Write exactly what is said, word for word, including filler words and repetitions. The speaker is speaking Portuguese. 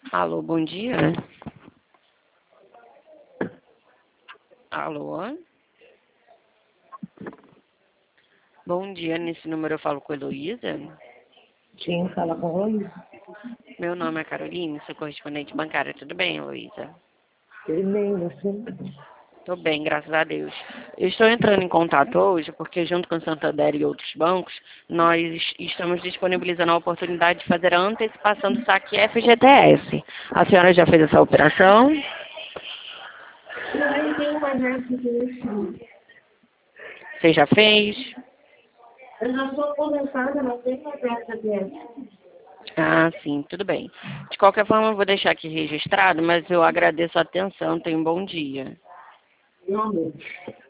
Alô, bom dia. Alô? Bom dia, nesse número eu falo com a Heloísa. Sim, fala com a Heloísa. Meu nome é Caroline, sou correspondente bancária. Tudo bem, Heloísa? Tudo bem, você? Tô bem, graças a Deus. Eu estou entrando em contato hoje porque, junto com o Santander e outros bancos, nós estamos disponibilizando a oportunidade de fazer a antecipação do saque F G T S. A senhora já fez essa operação? Eu nem tenho mais nada que isso. Você já fez? Eu já sou aposentada, não tenho mais nada dessa. Ah, sim, tudo bem. De qualquer forma, eu vou deixar aqui registrado, mas eu agradeço a atenção. Tenha um bom dia. Realmente.